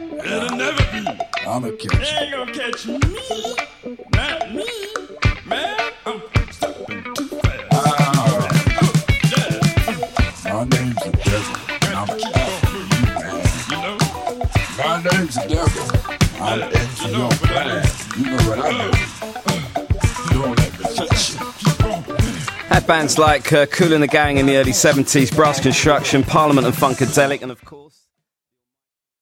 It'll never be. I'ma catch You ain't gonna catch me. Not me. Man, I'm stepping too fast. My name's the devil, and I'm after you, man. You know? My name's the devil. I'm into your plan. You know what I do. Don't let me touch you. Had bands like Kool and the Gang in the early 70s, Brass Construction, Parliament and Funkadelic, and of course